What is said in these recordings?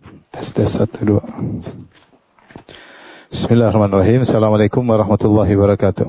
Tes 1 2. Bismillahirrahmanirrahim. Assalamualaikum warahmatullahi wabarakatuh.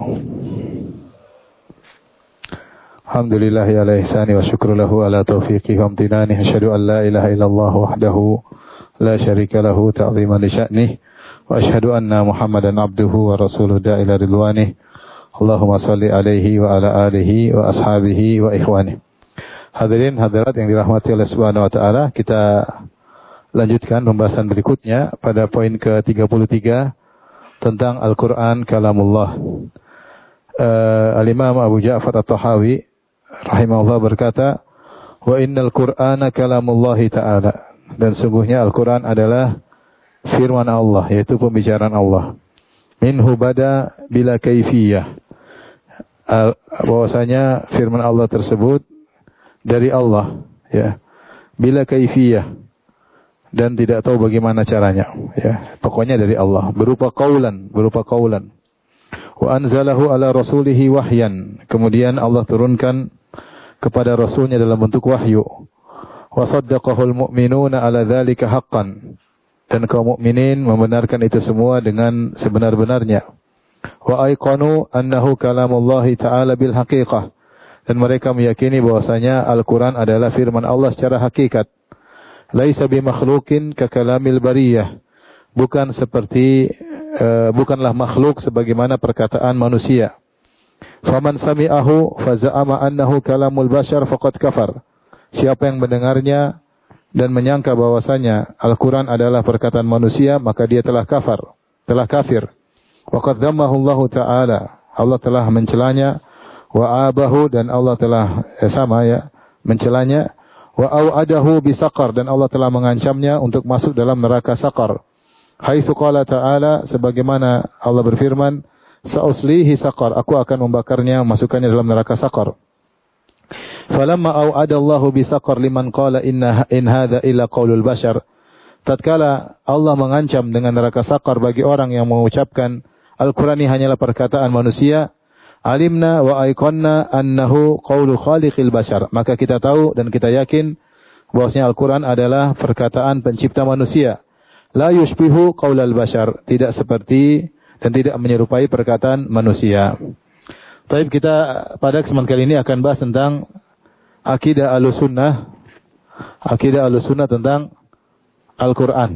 Alhamdulillahi ala ihsani wa syukru lahu ala taufiqi wa amtinani. Asyhadu an la ilaha illallah wahdahu la syarika lahu ta'ziman li sya'nih. Wa asyhadu anna Muhammadan abduhu wa rasuluhu da'ila ridwanih. Allahumma salli alaihi wa ala alihi wa ashabihi wa ikhwanih. Hadirin hadirat yang dirahmati oleh Subhanahu wa taala, kita lanjutkan pembahasan berikutnya pada poin ke-33 tentang Al-Quran Kalamullah. Al-Imam Abu Ja'far At-Tahawi rahimahullah berkata, wa innal Qur'ana kalamullahi ta'ala. Dan sungguhnya Al-Quran adalah firman Allah, yaitu pembicaraan Allah. Minhu bada bila kaifiyah. Bahwasanya firman Allah tersebut dari Allah, ya. Bila kaifiyah. Dan tidak tahu bagaimana caranya, ya. Pokoknya dari Allah, berupa qaulan. Wa anzalahu ala rasulihi wahyan. Kemudian Allah turunkan kepada rasulnya dalam bentuk wahyu. Wa saddaqahul mu'minuna ala dzalika haqqan. Dan kaum mukminin membenarkan itu semua dengan sebenar-benarnya. Wa aiqanu annahu kalamullahi ta'ala bil haqiqah. Dan mereka meyakini bahwasanya Al-Qur'an adalah firman Allah secara hakikat. Laisa bimakhluqin ka kalamil bariyah. Bukanlah makhluk sebagaimana perkataan manusia. Faman sami'ahu faza'ama annahu kalamul bashar faqad kafar. Siapa yang mendengarnya dan menyangka bahwasanya Al-Qur'an adalah perkataan manusia, maka dia telah kafir. Wa qad dhammahu Allah Ta'ala. Allah telah mencelanya, wa abahu, dan Allah telah mencelanya. Wa au'adahu bisaqar, dan Allah telah mengancamnya untuk masuk dalam neraka saqar. Haitsu qala ta'ala, sebagaimana Allah berfirman, sa'uslihi saqar, aku akan membakarnya, masukkannya dalam neraka saqar. Falamma au'adallahu bisaqar liman qala in hadza illa qaulul bashar. Tatkala Allah mengancam dengan neraka saqar bagi orang yang mengucapkan Al-Qur'an ini hanyalah perkataan manusia, alimna wa aiqanna annahu qaulu khaliqil bashar. Maka kita tahu dan kita yakin bahwasanya Al-Qur'an adalah perkataan pencipta manusia. La yushbihu qaulal bashar, tidak seperti dan tidak menyerupai perkataan manusia. Baik, kita pada kesempatan kali ini akan bahas tentang akidah Ahlussunnah. Akidah Ahlussunnah tentang Al-Qur'an.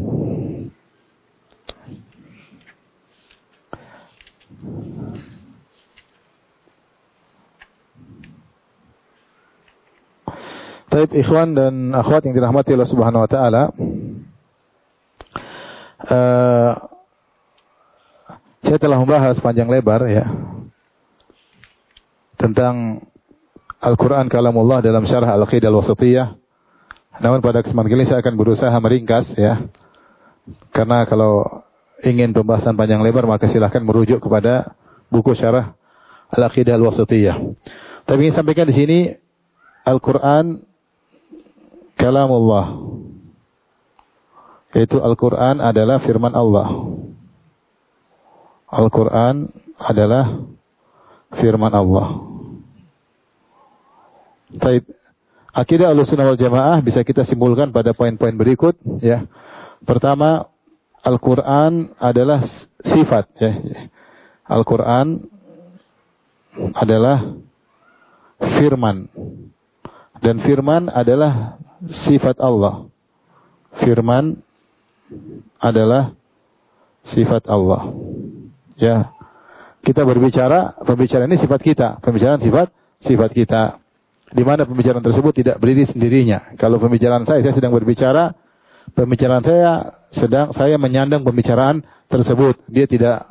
Baik, ikhwan dan akhwat yang dirahmati Allah Subhanahu wa taala. Saya telah membahas panjang lebar, ya, tentang Al-Qur'an kalamullah dalam syarah Al-Aqidah Al-Wasithiyah. Namun pada kesempatan kali ini saya akan berusaha meringkas, ya. Karena kalau ingin pembahasan panjang lebar maka silakan merujuk kepada buku syarah Al-Aqidah Al-Wasithiyah. Tapi ingin sampaikan di sini Al-Qur'an kalamullah, yaitu Al-Quran adalah firman Allah. Al-Quran adalah firman Allah. Baik, akidah Ahlussunnah wal Jamaah bisa kita simpulkan pada poin-poin berikut, ya. Pertama, Al-Quran adalah sifat, ya. Al-Quran adalah firman, dan firman adalah sifat Allah. Firman adalah sifat Allah. Ya. Kita pembicaraan ini sifat kita. Pembicaraan sifat kita. Di mana pembicaraan tersebut tidak berdiri sendirinya. Kalau pembicaraan saya sedang berbicara, pembicaraan saya menyandang pembicaraan tersebut. Dia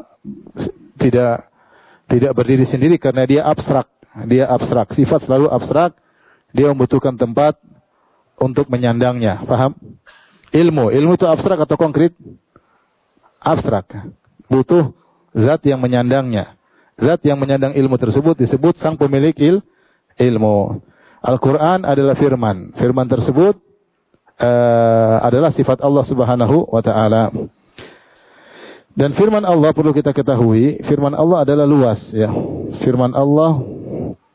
tidak berdiri sendiri karena dia abstrak. Sifat selalu abstrak. Dia membutuhkan tempat untuk menyandangnya. Paham? Ilmu itu abstrak atau konkret? Abstrak. Butuh zat yang menyandangnya. Zat yang menyandang ilmu tersebut disebut sang pemilik ilmu. Al-Quran adalah firman. Firman tersebut adalah sifat Allah Subhanahu wa ta'ala. Dan firman Allah perlu kita ketahui, firman Allah adalah luas, ya. Firman Allah,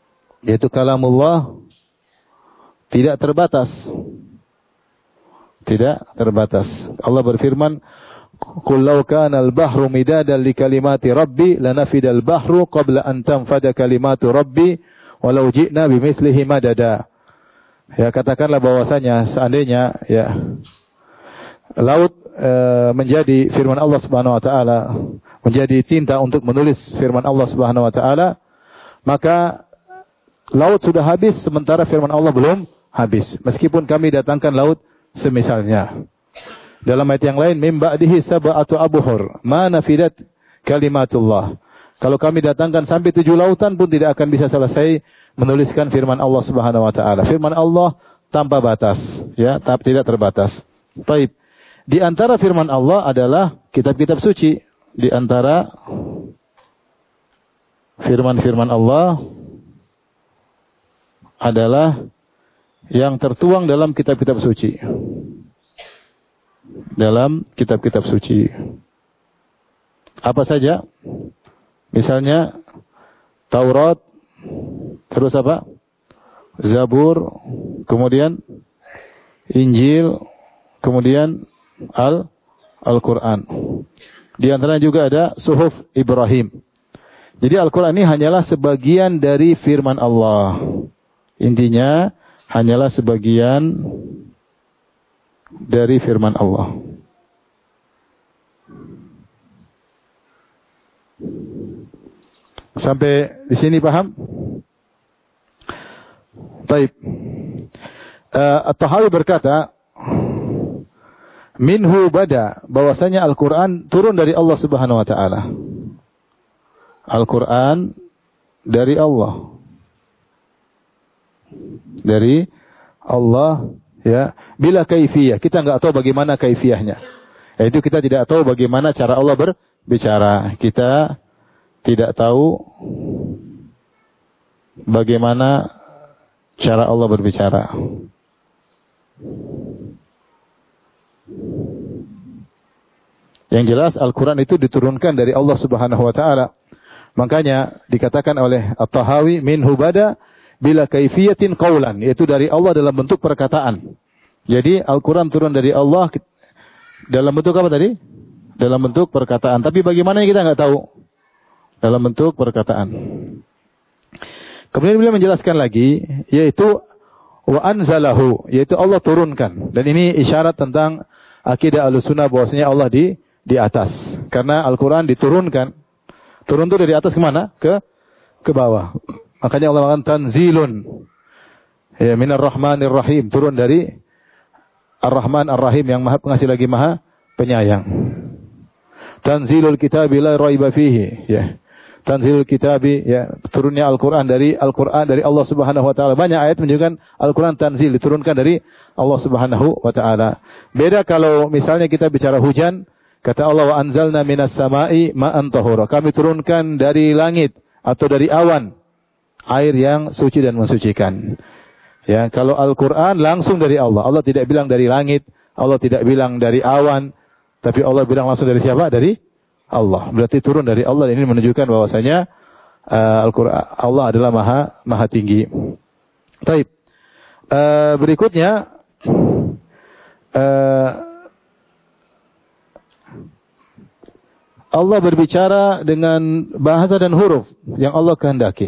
yaitu kalamullah, tidak terbatas. Tidak terbatas. Allah berfirman, "Qul law kana al-bahru midadan li kalimati rabbi lanafida al-bahru qabla an tanfada kalimatu rabbi walau ji'na bimithlihi madada." Ya, katakanlah bahwasanya seandainya ya laut menjadi firman Allah Subhanahu wa taala, menjadi tinta untuk menulis firman Allah Subhanahu wa taala, maka laut sudah habis sementara firman Allah belum habis. Meskipun kami datangkan laut semisalnya. Dalam ayat yang lain, mim ba'dihi sab'atu abhur, ma nafidat kalimatullah. Kalau kami datangkan sampai 7 lautan pun tidak akan bisa selesai menuliskan firman Allah Subhanahu wa taala. Firman Allah tanpa batas, ya, tidak terbatas. Baik. Di antara firman Allah adalah kitab-kitab suci. Di antara firman-firman Allah adalah yang tertuang dalam kitab-kitab suci. Dalam kitab-kitab suci. Apa saja? Misalnya Taurat, terus apa? Zabur, kemudian Injil, kemudian Al-Quran. Di antaranya juga ada Suhuf Ibrahim. Jadi Al-Quran ini hanyalah sebagian dari firman Allah. Intinya hanyalah sebagian dari firman Allah. Sampai di sini paham? Baik. At-Tahawi berkata, minhu bada, bahwasanya Al-Quran turun dari Allah Subhanahu wa taala. Al-Quran dari Allah. Dari Allah, ya. Bila kaifiyah, kita enggak tahu bagaimana kaifiyahnya. Yaitu kita tidak tahu bagaimana cara Allah berbicara. Kita tidak tahu bagaimana cara Allah berbicara. Yang jelas Al-Quran itu diturunkan dari Allah Subhanahu wa taala. Makanya dikatakan oleh At-Tahawi, minhu bada bila kaifiyatin qaulan, yaitu dari Allah dalam bentuk perkataan. Jadi Al-Quran turun dari Allah dalam bentuk apa tadi? Dalam bentuk perkataan. Tapi bagaimana kita nggak tahu. Dalam bentuk perkataan. Kemudian beliau menjelaskan lagi, yaitu wa anzalahu, yaitu Allah turunkan. Dan ini isyarat tentang akidah Ahlussunnah bahwasanya Allah di atas. Karena Al-Quran diturunkan. Turun itu dari atas kemana? Ke bawah. Makanya Allah mengatakan tanzilun. Ya, minar rahmanir rahim. Turun dari Ar-Rahman Ar-Rahim yang maha pengasih lagi maha penyayang. Tanzilul kitabi la raiba fihi. Ya. Tanzilul kitabi, ya, turunnya Al-Quran dari Allah Subhanahu wa taala. Banyak ayat menunjukkan Al-Quran tanzil, diturunkan dari Allah Subhanahu wa taala. Beda kalau misalnya kita bicara hujan, kata Allah, wa anzalna minas sama'i ma'an tahura. Kami turunkan dari langit atau dari awan air yang suci dan mensucikan. Ya, kalau Al-Quran langsung dari Allah. Allah tidak bilang dari langit, Allah tidak bilang dari awan, tapi Allah bilang langsung dari siapa? Dari Allah. Berarti turun dari Allah. Ini menunjukkan bahwasanya Al-Quran, Allah adalah maha tinggi. Baik. Berikutnya Allah berbicara dengan bahasa dan huruf yang Allah kehendaki.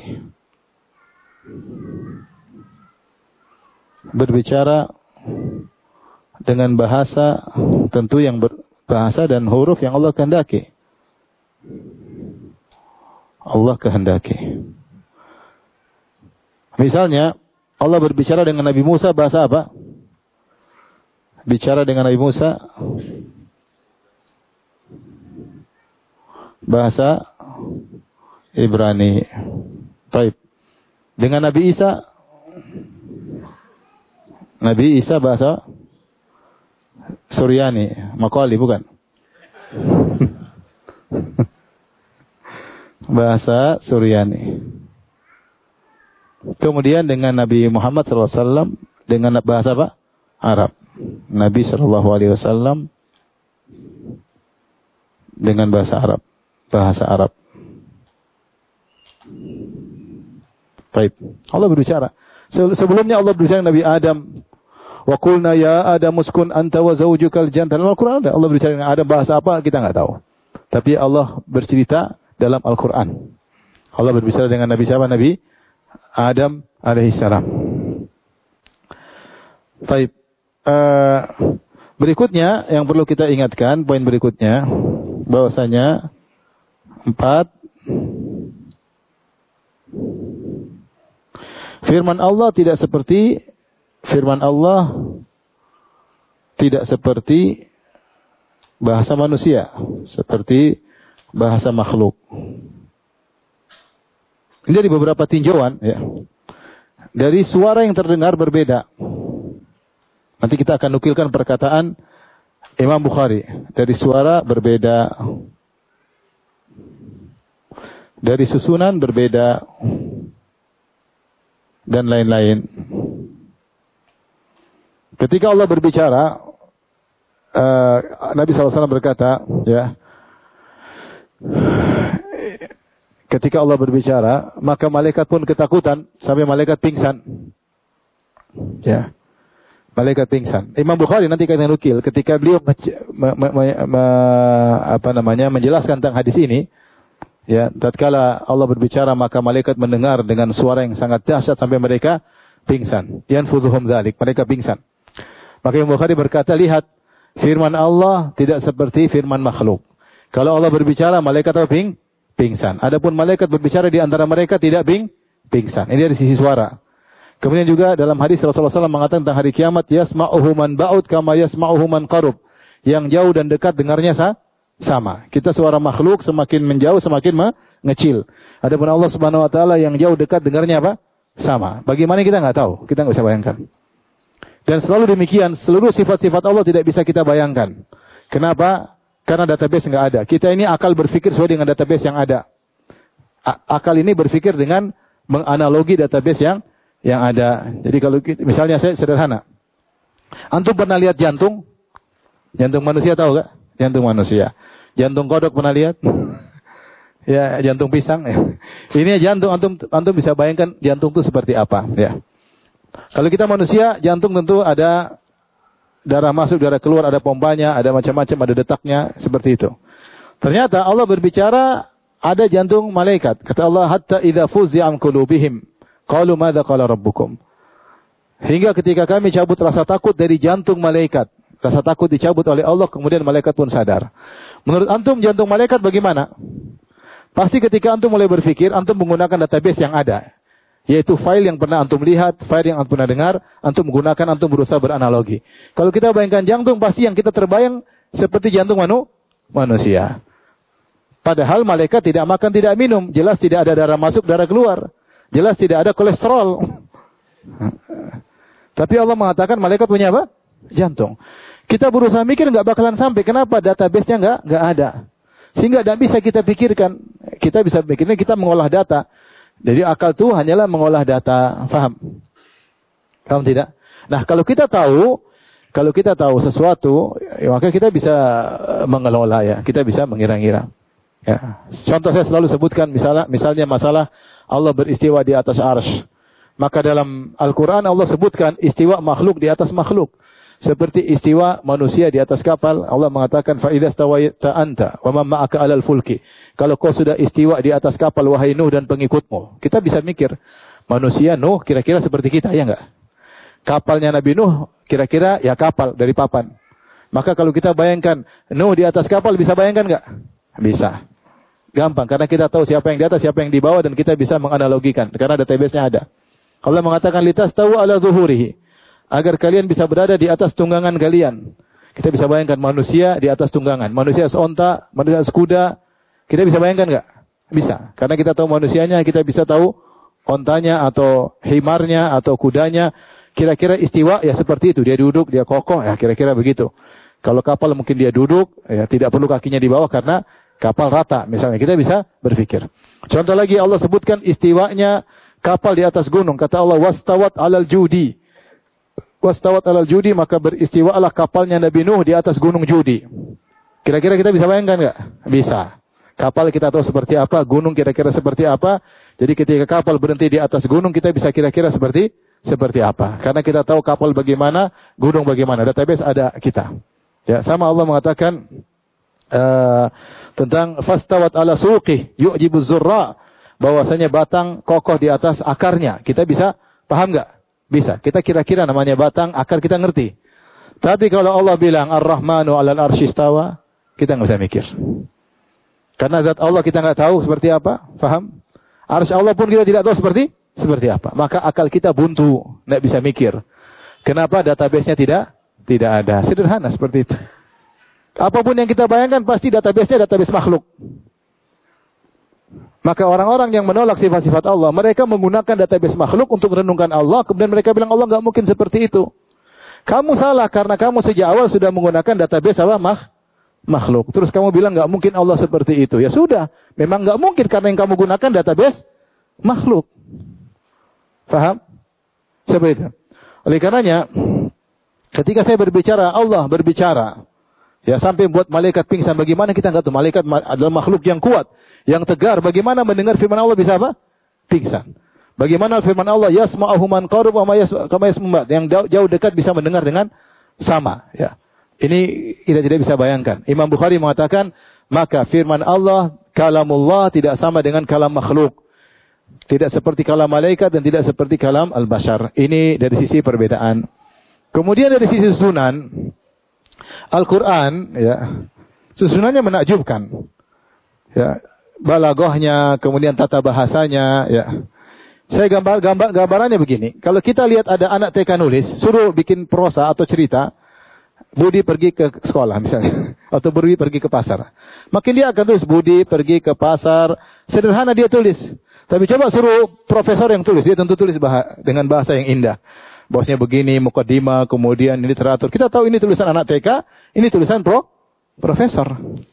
Berbicara dengan bahasa tentu yang bahasa dan huruf yang Allah kehendaki. Allah kehendaki. Misalnya Allah berbicara dengan Nabi Musa bahasa apa? Bicara dengan Nabi Musa bahasa Ibrani. Baik. Dengan Nabi Isa bahasa Suryani, Maqali bukan? Bahasa Suryani. Kemudian dengan Nabi Muhammad SAW dengan bahasa apa? Arab. Nabi SAW dengan bahasa Arab. Bahasa Arab. Baik. Allah berbicara. Sebelumnya Allah berbicara dengan Nabi Adam. Wa qulna ya Adam uskun anta wa zawjukal jannah. Dalam Al-Qur'an ada. Allah berbicara dengan Adam, bahasa apa kita enggak tahu. Tapi Allah bercerita dalam Al-Qur'an. Allah berbicara dengan Nabi siapa? Nabi Adam alaihissalam. Baik. Berikutnya yang perlu kita ingatkan, poin berikutnya, bahwasanya 4, firman Allah tidak seperti bahasa manusia, seperti bahasa makhluk. Ini dari beberapa tinjauan, ya. Dari suara yang terdengar berbeda. Nanti kita akan nukilkan perkataan Imam Bukhari. Dari suara berbeda. Dari susunan berbeda. Dan lain-lain. Ketika Allah berbicara, Nabi SAW berkata, ya, ketika Allah berbicara, maka malaikat pun ketakutan sampai malaikat pingsan. Ya. Malaikat pingsan. Imam Bukhari nanti kita nukil ketika beliau menjelaskan tentang hadis ini, ya, tatkala Allah berbicara maka malaikat mendengar dengan suara yang sangat dahsyat sampai mereka pingsan. Yanfudhuhum dzalik, mereka pingsan. Maka Imam Bukhari berkata, lihat, firman Allah tidak seperti firman makhluk. Kalau Allah berbicara, malaikat apa pingsan. Adapun malaikat berbicara di antara mereka tidak pingsan. Ini dari sisi suara. Kemudian juga dalam hadis Rasulullah SAW mengatakan tentang hari kiamat, yasma'uhu man ba'ud kama yasma'uhu man qarub. Yang jauh dan dekat dengarnya sama. Kita suara makhluk semakin menjauh semakin mengecil. Adapun Allah Subhanahu wa taala yang jauh dekat dengarnya apa? Sama. Bagaimana kita enggak tahu, kita enggak bisa bayangkan. Dan selalu demikian, seluruh sifat-sifat Allah tidak bisa kita bayangkan. Kenapa? Karena database enggak ada. Kita ini akal berpikir sesuai dengan database yang ada. Akal ini berpikir dengan menganalogi database yang ada. Jadi kalau misalnya saya sederhana. Antum pernah lihat jantung? Jantung manusia tahu enggak? Jantung manusia. Jantung kodok pernah lihat? Ya, jantung pisang. Ya. Ini jantung, antum bisa bayangkan jantung itu seperti apa? Ya. Kalau kita manusia, jantung tentu ada darah masuk, darah keluar, ada pompanya, ada macam-macam, ada detaknya, seperti itu. Ternyata Allah berbicara ada jantung malaikat. Kata Allah, hatta idza fuzi'a an qulubihim qalu madza qala rabbukum. Hingga ketika kami cabut rasa takut dari jantung malaikat. Rasa takut dicabut oleh Allah, kemudian malaikat pun sadar. Menurut antum jantung malaikat bagaimana? Pasti ketika antum mulai berpikir, antum menggunakan database yang ada. Yaitu file yang pernah antum lihat, file yang antum pernah dengar, antum menggunakan, antum berusaha beranalogi. Kalau kita bayangkan jantung, pasti yang kita terbayang seperti jantung manusia. Padahal malaikat tidak makan, tidak minum. Jelas tidak ada darah masuk, darah keluar. Jelas tidak ada kolesterol. Tapi Allah mengatakan malaikat punya apa? Jantung. Kita berusaha mikir nggak bakalan sampai. Kenapa? Database-nya nggak ada. Sehingga tidak bisa kita pikirkan. Kita bisa pikirnya kita mengolah data. Jadi akal itu hanyalah mengolah data. Faham? Paham tidak? Nah, kalau kita tahu sesuatu, ya, maka kita bisa mengelola ya. Kita bisa mengira-ngira. Ya. Contoh saya selalu sebutkan misalnya masalah Allah beristiwa di atas arsy. Maka dalam Al-Quran Allah sebutkan istiwa makhluk di atas makhluk. Seperti istiwa manusia di atas kapal. Allah mengatakan, فَإِذَا اسْتَوَيْتَ أَنْتَ وَمَنْ مَعَكَ عَلَى الْفُلْكِ. Kalau kau sudah istiwa di atas kapal, wahai Nuh dan pengikutmu. Kita bisa mikir, manusia Nuh kira-kira seperti kita, ya enggak? Kapalnya Nabi Nuh, kira-kira ya kapal dari papan. Maka kalau kita bayangkan, Nuh di atas kapal, bisa bayangkan enggak? Bisa. Gampang, karena kita tahu siapa yang di atas, siapa yang di bawah, dan kita bisa menganalogikan. Karena database-nya ada. Allah mengatakan, لِتَسْتَوُوا عَلَى ظُهُورِهِ. Agar kalian bisa berada di atas tunggangan kalian. Kita bisa bayangkan manusia di atas tunggangan. Manusia seonta, manusia sekuda. Kita bisa bayangkan enggak? Bisa. Karena kita tahu manusianya, kita bisa tahu ontanya atau himarnya atau kudanya. Kira-kira istiwa ya seperti itu. Dia duduk, dia kokoh, ya kira-kira begitu. Kalau kapal mungkin dia duduk, ya tidak perlu kakinya di bawah karena kapal rata. Misalnya kita bisa berpikir. Contoh lagi Allah sebutkan istiwanya kapal di atas gunung. Kata Allah, wastawat alal judi. Wastawat alal judi, maka beristiwalah kapalnya Nabi Nuh di atas gunung Judi. Kira-kira kita bisa bayangkan enggak? Bisa. Kapal kita tahu seperti apa, gunung kira-kira seperti apa. Jadi ketika kapal berhenti di atas gunung, kita bisa kira-kira seperti seperti apa. Karena kita tahu kapal bagaimana, gunung bagaimana. Database ada kita. Ya, sama Allah mengatakan tentang fastawat ala suqih yu'jibuz zurra, bahwasanya batang kokoh di atas akarnya. Kita bisa paham enggak? Bisa. Kita kira-kira namanya batang, akar kita ngerti. Tapi kalau Allah bilang Ar-Rahmanu 'alal arsy istawa, kita enggak bisa mikir. Karena zat Allah kita enggak tahu seperti apa, paham? Arsy Allah pun kita tidak tahu seperti apa. Maka akal kita buntu, enggak bisa mikir. Kenapa database-nya tidak ada? Sederhana seperti itu. Apapun yang kita bayangkan pasti database-nya database makhluk. Maka orang-orang yang menolak sifat-sifat Allah, mereka menggunakan database makhluk untuk merenungkan Allah, kemudian mereka bilang Allah enggak mungkin seperti itu. Kamu salah karena kamu sejak awal sudah menggunakan database apa? Makhluk. Terus kamu bilang enggak mungkin Allah seperti itu. Ya sudah, memang enggak mungkin karena yang kamu gunakan database makhluk. Paham? Seperti itu. Oleh karenanya, ketika saya berbicara, Allah berbicara. Ya, sampai buat malaikat pingsan. Bagaimana kita enggak tahu? Malaikat adalah makhluk yang kuat, yang tegar. Bagaimana mendengar firman Allah bisa apa? Pingsan. Bagaimana firman Allah, yasma'uhu man qarib wa kama yasma'u, yang jauh dekat bisa mendengar dengan sama, ya. Ini kita tidak bisa bayangkan. Imam Bukhari mengatakan, maka firman Allah, kalamullah tidak sama dengan kalam makhluk. Tidak seperti kalam malaikat dan tidak seperti kalam al-bashar. Ini dari sisi perbedaan. Kemudian dari sisi susunan Al-Quran, ya, susunannya menakjubkan. Ya, balaghahnya, kemudian tata bahasanya, ya. Saya gambarannya begini. Kalau kita lihat ada anak TK nulis, suruh bikin prosa atau cerita, Budi pergi ke sekolah misalnya, atau Budi pergi ke pasar. Makin dia akan tulis Budi pergi ke pasar, sederhana dia tulis. Tapi coba suruh profesor yang tulis, dia tentu tulis dengan bahasa yang indah. Bosnya begini, mukadimah, kemudian ini teratur. Kita tahu ini tulisan anak TK, ini tulisan profesor.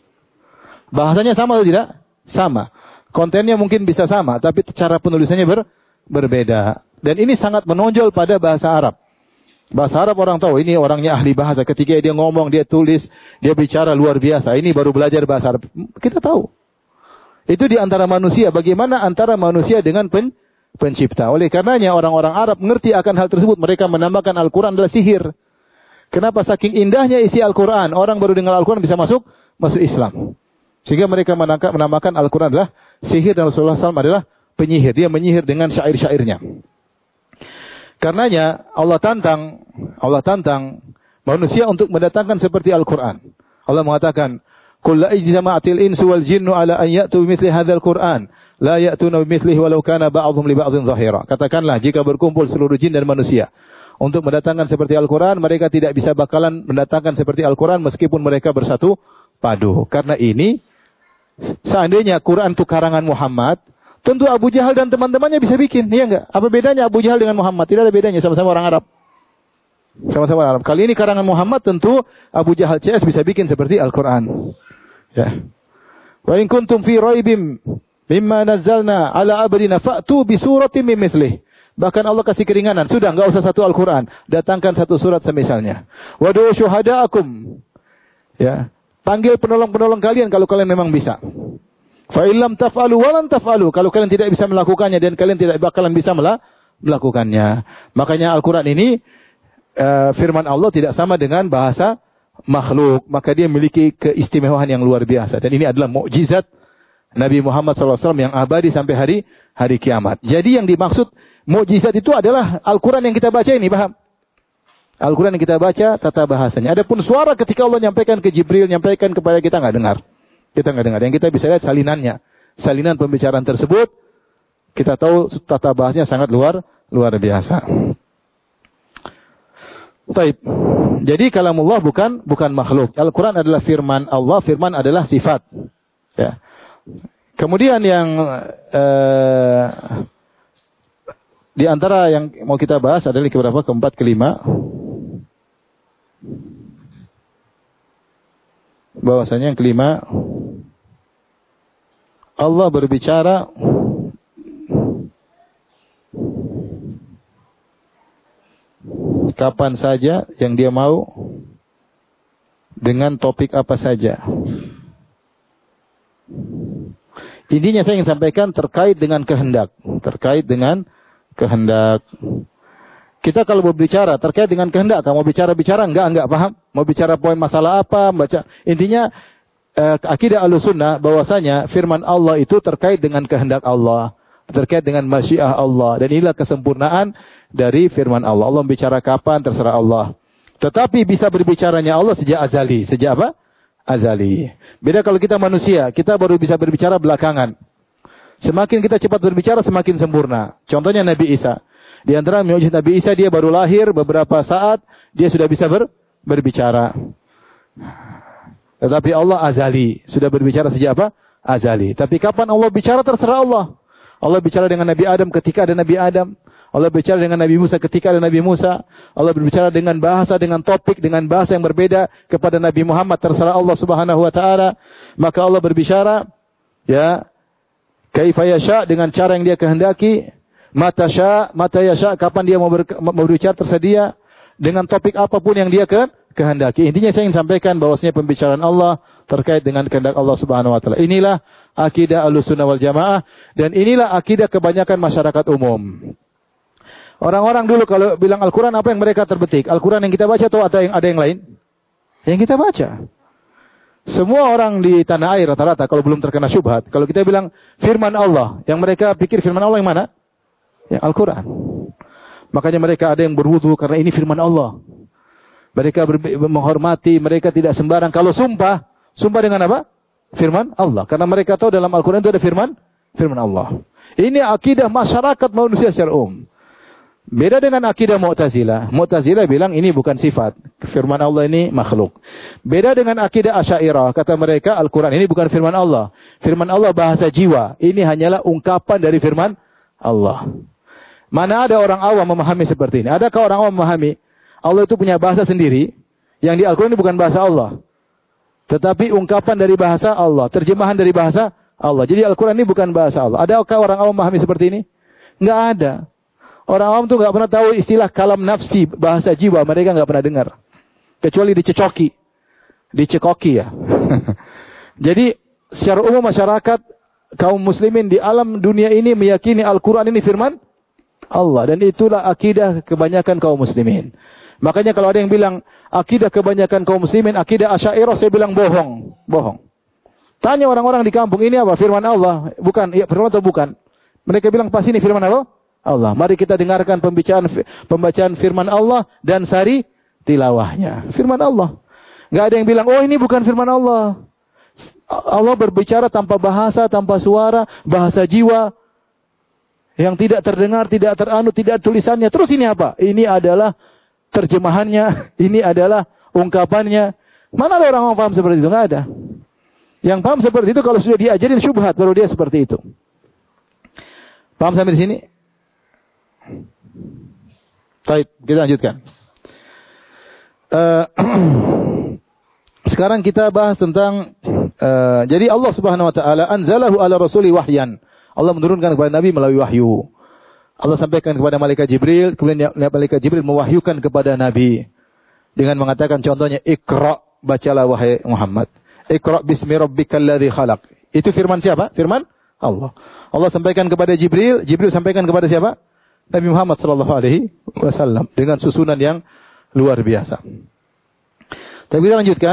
Bahasanya sama atau tidak? Sama. Kontennya mungkin bisa sama, tapi cara penulisannya berbeda. Dan ini sangat menonjol pada bahasa Arab. Bahasa Arab orang tahu, ini orangnya ahli bahasa. Ketika dia ngomong, dia tulis, dia bicara luar biasa. Ini baru belajar bahasa Arab. Kita tahu. Itu di antara manusia. Bagaimana antara manusia dengan pencipta. Oleh karenanya orang-orang Arab mengerti akan hal tersebut. Mereka menamakan Al-Quran adalah sihir. Kenapa? Saking indahnya isi Al-Quran. Orang baru dengar Al-Quran bisa masuk Islam. Sehingga mereka menamakan Al-Quran adalah sihir, dan Rasulullah SAW adalah penyihir. Dia menyihir dengan syair-syairnya. Karenanya Allah tantang manusia untuk mendatangkan seperti Al-Quran. Allah mengatakan, "Qul la ijtama'atil insu wal jinnu ala an ya'tu bimithli hadzal Qur'an, la ya'tuna bimithlihi walau kana ba'dhum li ba'dhin dhahira." Katakanlah, jika berkumpul seluruh jin dan manusia untuk mendatangkan seperti Al-Quran, mereka tidak bisa bakalan mendatangkan seperti Al-Quran meskipun mereka bersatu padu. Karena ini, seandainya Quran itu karangan Muhammad, tentu Abu Jahal dan teman-temannya bisa bikin, iya enggak? Apa bedanya Abu Jahal dengan Muhammad? Tidak ada bedanya, sama-sama orang Arab. Sama-sama orang Arab. Kali ini karangan Muhammad, tentu Abu Jahal CS bisa bikin seperti Al-Quran. Ya. Wa in kuntum fi raibim mimma nazzalna ala abdina fa'tu bi suratin min mithlih. Bahkan Allah kasih keringanan, sudah enggak usah satu Al-Quran, datangkan satu surat semisalnya. Wadu syuhada'akum. Ya. Panggil penolong-penolong kalian kalau kalian memang bisa. Fa illam taf'alu wa lan taf'alu. Kalau kalian tidak bisa melakukannya dan kalian tidak bakalan bisa melakukannya. Makanya Al-Quran ini firman Allah tidak sama dengan bahasa makhluk. Maka dia memiliki keistimewaan yang luar biasa. Dan ini adalah mukjizat Nabi Muhammad SAW yang abadi sampai hari kiamat. Jadi yang dimaksud mukjizat itu adalah Al-Quran yang kita baca ini, paham? Al-Quran yang kita baca, tata bahasanya. Adapun suara ketika Allah nyampaikan ke Jibril, nyampaikan kepada kita nggak dengar. Kita nggak dengar. Yang kita bisa lihat salinannya. Salinan pembicaraan tersebut, kita tahu tata bahasanya sangat luar biasa. Taib. Jadi kalamullah bukan makhluk. Al-Quran adalah firman Allah, firman adalah sifat. Ya. Kemudian yang di antara yang mau kita bahas adalah keberapa? Keempat, kelima. Bahwasanya yang kelima, Allah berbicara kapan saja yang dia mau, dengan topik apa saja. Intinya saya ingin sampaikan terkait dengan kehendak. Kita kalau berbicara terkait dengan kehendak, mau bicara enggak paham. Mau bicara poin masalah apa, baca. Intinya akidah Ahlussunnah bahwasanya firman Allah itu terkait dengan kehendak Allah, terkait dengan masyiah Allah, dan inilah kesempurnaan dari firman Allah. Allah bicara kapan terserah Allah. Tetapi bisa berbicaranya Allah sejak azali. Sejak apa? Azali. Beda kalau kita manusia, kita baru bisa berbicara belakangan. Semakin kita cepat berbicara, semakin sempurna. Contohnya Nabi Isa. Di antara mukjizat Nabi Isa, dia baru lahir beberapa saat, dia sudah bisa berbicara. Tetapi Allah azali. Sudah berbicara sejak apa? Azali. Tapi kapan Allah bicara terserah Allah. Allah bicara dengan Nabi Adam ketika ada Nabi Adam. Allah bicara dengan Nabi Musa ketika ada Nabi Musa. Allah berbicara dengan bahasa, dengan topik, dengan bahasa yang berbeda kepada Nabi Muhammad. Terserah Allah subhanahu wa ta'ala. Maka Allah berbicara, ya, kaifa yasha, dengan cara yang dia kehendaki. Mata yasha, kapan dia mau berbicara tersedia. Dengan topik apapun yang dia kehendaki. Intinya saya ingin sampaikan bahwasanya pembicaraan Allah terkait dengan kehendak Allah Subhanahu wa taala. Inilah akidah Ahlussunnah wal Jamaah, dan inilah akidah kebanyakan masyarakat umum. Orang-orang dulu kalau bilang Al-Qur'an, apa yang mereka terbetik? Al-Qur'an yang kita baca atau ada yang lain? Yang kita baca. Semua orang di tanah air rata-rata kalau belum terkena syubhat, kalau kita bilang firman Allah, yang mereka pikir firman Allah yang mana? Yang Al-Qur'an. Makanya mereka ada yang berwudu karena ini firman Allah. Mereka menghormati, mereka tidak sembarang. Kalau sumpah dengan apa? Firman Allah. Karena mereka tahu dalam Al-Quran itu ada firman Allah. Ini akidah masyarakat manusia secara umum. Beda dengan akidah Mu'tazilah. Mu'tazilah bilang ini bukan sifat. Firman Allah ini makhluk. Beda dengan akidah Asy'ariyah. Kata mereka Al-Quran ini bukan firman Allah. Firman Allah bahasa jiwa. Ini hanyalah ungkapan dari firman Allah. Mana ada orang awam memahami seperti ini? Adakah orang awam memahami Allah itu punya bahasa sendiri, yang di Al-Quran ini bukan bahasa Allah, tetapi ungkapan dari bahasa Allah, terjemahan dari bahasa Allah. Jadi Al-Quran ini bukan bahasa Allah. Adakah orang awam memahami seperti ini? Enggak ada. Orang awam itu enggak pernah tahu istilah kalam nafsi, bahasa jiwa. Mereka enggak pernah dengar. Kecuali dicekoki ya. Jadi secara umum masyarakat kaum muslimin di alam dunia ini meyakini Al-Quran ini firman Allah. Dan itulah akidah kebanyakan kaum muslimin. Makanya kalau ada yang bilang akidah kebanyakan kaum muslimin, akidah Asy'ariyah, saya bilang bohong. Tanya orang-orang di kampung, ini apa? Firman Allah? Bukan. Ya, firman atau bukan? Mereka bilang pasti ini firman Allah. Mari kita dengarkan pembacaan firman Allah dan sari tilawahnya. Firman Allah. Enggak ada yang bilang, oh ini bukan firman Allah. Allah berbicara tanpa bahasa, tanpa suara, bahasa jiwa. Yang tidak terdengar, tidak teranut, tidak tulisannya. Terus ini apa? Ini adalah terjemahannya. Ini adalah ungkapannya. Mana ada orang yang paham seperti itu? Enggak ada. Yang paham seperti itu kalau sudah diajarin syubhat, baru dia seperti itu. Paham sampai di sini? Baik, kita lanjutkan. Sekarang kita bahas tentang jadi Allah Subhanahu wa taala anzalahu ala rasuli wahyan. Allah menurunkan kepada Nabi melalui wahyu. Allah sampaikan kepada malaikat Jibril, kemudian malaikat Jibril mewahyukan kepada Nabi dengan mengatakan contohnya Iqra, bacalah wahai Muhammad. Iqra bismi rabbikal ladzi khalaq. Itu firman siapa? Firman Allah. Allah sampaikan kepada Jibril, Jibril sampaikan kepada siapa? Nabi Muhammad sallallahu alaihi wasallam dengan susunan yang luar biasa. Tapi kita lanjutkan.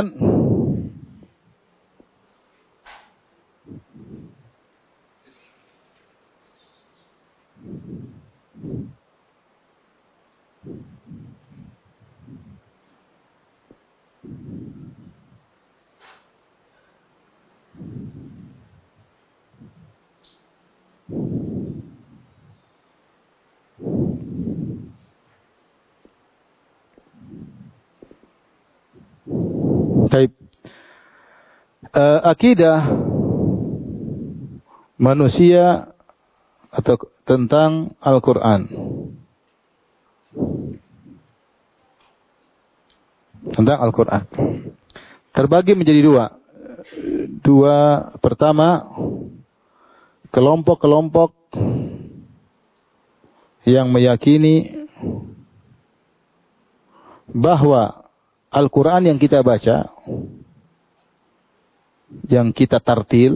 Baik. Akidah manusia atau tentang Al-Quran. Tentang Al-Quran. Terbagi menjadi dua. Pertama, kelompok-kelompok yang meyakini bahwa Al-Quran yang kita baca, yang kita tartil,